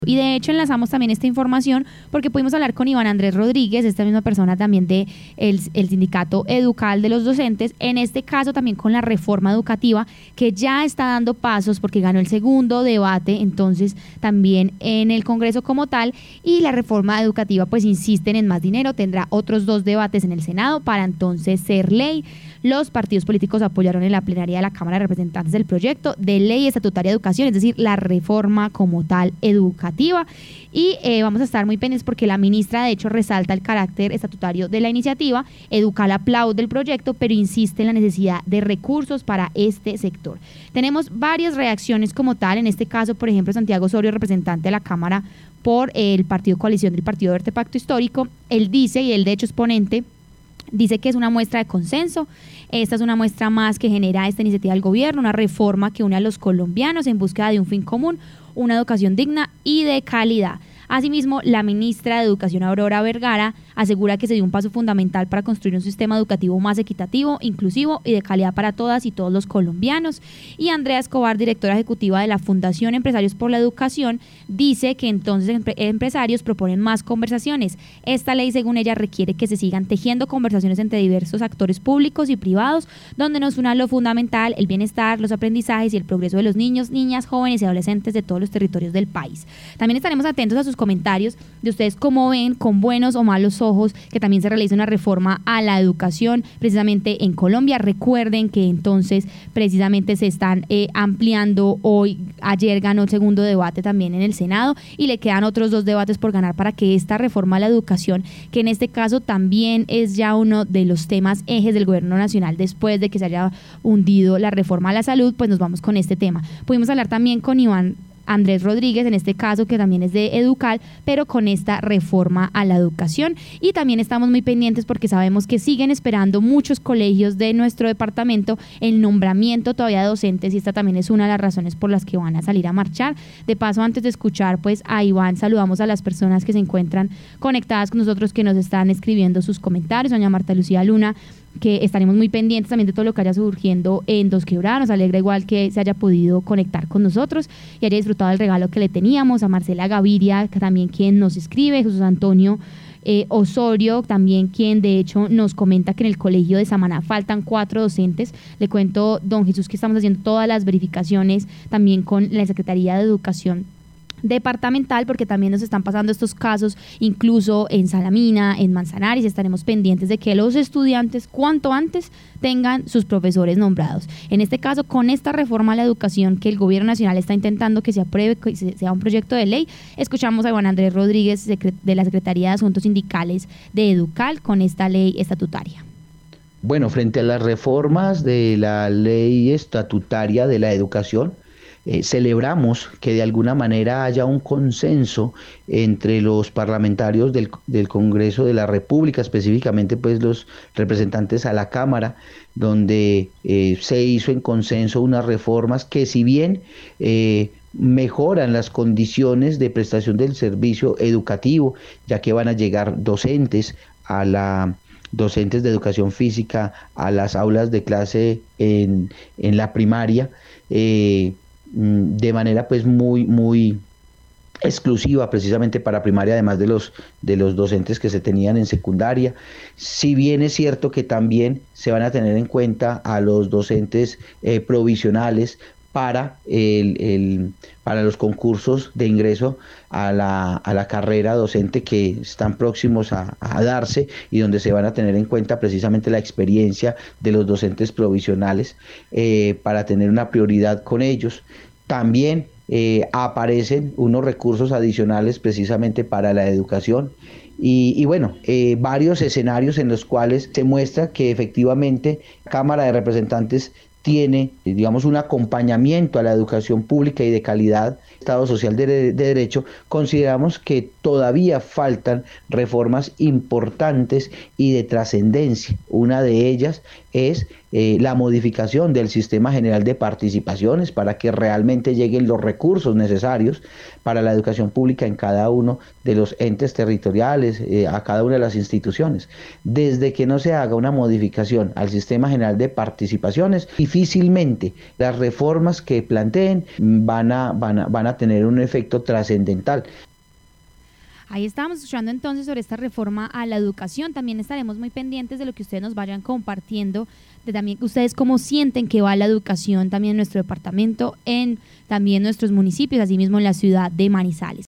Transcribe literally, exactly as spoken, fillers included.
Y de hecho enlazamos también esta información porque pudimos hablar con Iván Andrés Rodríguez, esta misma persona también de el, el sindicato Educal de los docentes, en este caso también con la reforma educativa que ya está dando pasos porque ganó el segundo debate entonces también en el Congreso como tal, y la reforma educativa pues insisten en más dinero, tendrá otros dos debates en el Senado para entonces ser ley. Los partidos políticos apoyaron en la plenaria de la Cámara de Representantes el proyecto de ley estatutaria de educación, es decir, la reforma como tal educativa. Y eh, vamos a estar muy pendientes porque la ministra de hecho resalta el carácter estatutario de la iniciativa. Educal aplaude el proyecto, pero insiste en la necesidad de recursos para este sector. Tenemos varias reacciones como tal, en este caso, por ejemplo, Santiago Osorio, representante de la Cámara por el Partido Coalición del Partido Verde Pacto Histórico, él dice, y él de hecho es ponente, dice que es una muestra de consenso. Esta es una muestra más que genera esta iniciativa del gobierno, una reforma que une a los colombianos en búsqueda de un fin común, una educación digna y de calidad. Asimismo, la ministra de Educación, Aurora Vergara, asegura que se dio un paso fundamental para construir un sistema educativo más equitativo, inclusivo y de calidad para todas y todos los colombianos. Y Andrea Escobar, directora ejecutiva de la Fundación Empresarios por la Educación, dice que entonces empresarios proponen más conversaciones. Esta ley, según ella, requiere que se sigan tejiendo conversaciones entre diversos actores públicos y privados, donde nos una lo fundamental, el bienestar, los aprendizajes y el progreso de los niños, niñas, jóvenes y adolescentes de todos los territorios del país. También estaremos atentos a sus comentarios de ustedes cómo ven con buenos o malos ojos que también se realice una reforma a la educación precisamente en Colombia. Recuerden que entonces precisamente se están eh, ampliando hoy, ayer ganó el segundo debate también en el Senado y le quedan otros dos debates por ganar para que esta reforma a la educación, que en este caso también es ya uno de los temas ejes del gobierno nacional después de que se haya hundido la reforma a la salud, pues nos vamos con este tema. Pudimos hablar también con Iván Andrés Rodríguez, en este caso que también es de Educal, pero con esta reforma a la educación. Y también estamos muy pendientes porque sabemos que siguen esperando muchos colegios de nuestro departamento el nombramiento todavía de docentes, y esta también es una de las razones por las que van a salir a marchar. De paso, antes de escuchar pues a Iván, saludamos a las personas que se encuentran conectadas con nosotros, que nos están escribiendo sus comentarios. Doña Marta Lucía Luna, que estaremos muy pendientes también de todo lo que haya surgiendo en Dos Quebradas. Nos alegra igual que se haya podido conectar con nosotros y haya disfrutado del regalo que le teníamos. A Marcela Gaviria, que también quien nos escribe, Jesús Antonio eh, Osorio, también quien de hecho nos comenta que en el colegio de Samaná faltan cuatro docentes. Le cuento, don Jesús, que estamos haciendo todas las verificaciones también con la Secretaría de Educación departamental, porque también nos están pasando estos casos incluso en Salamina, en Manzanares. Estaremos pendientes de que los estudiantes cuanto antes tengan sus profesores nombrados. En este caso, con esta reforma a la educación que el gobierno nacional está intentando que se apruebe, que sea un proyecto de ley, escuchamos a Iván Andrés Rodríguez de la Secretaría de Asuntos Sindicales de Educal con esta ley estatutaria. Bueno, frente a las reformas de la ley estatutaria de la educación, Eh, celebramos que de alguna manera haya un consenso entre los parlamentarios del, del Congreso de la República, específicamente pues los representantes a la Cámara, donde eh, se hizo en consenso unas reformas que, si bien eh, mejoran las condiciones de prestación del servicio educativo, ya que van a llegar docentes a la docentes de educación física a las aulas de clase en, en la primaria, eh, de manera pues muy muy exclusiva precisamente para primaria, además de los de los docentes que se tenían en secundaria. Si bien es cierto que también se van a tener en cuenta a los docentes eh, provisionales para el, el para los concursos de ingreso a la, a la carrera docente que están próximos a, a darse, y donde se van a tener en cuenta precisamente la experiencia de los docentes provisionales eh, para tener una prioridad con ellos. También eh, aparecen unos recursos adicionales precisamente para la educación. Y, y bueno, eh, varios escenarios en los cuales se muestra que efectivamente la Cámara de Representantes tiene, digamos, un acompañamiento a la educación pública y de calidad, Estado social de, de derecho. Consideramos que todavía faltan reformas importantes y de trascendencia. Una de ellas es eh, la modificación del sistema general de participaciones para que realmente lleguen los recursos necesarios para la educación pública en cada uno de los entes territoriales, eh, a cada una de las instituciones. Desde que no se haga una modificación al sistema general de participaciones, difícilmente las reformas que planteen van a, van a, van a tener un efecto trascendental. Ahí estábamos escuchando entonces sobre esta reforma a la educación. También estaremos muy pendientes de lo que ustedes nos vayan compartiendo, de también ustedes cómo sienten que va la educación también en nuestro departamento, en también nuestros municipios, así mismo en la ciudad de Manizales.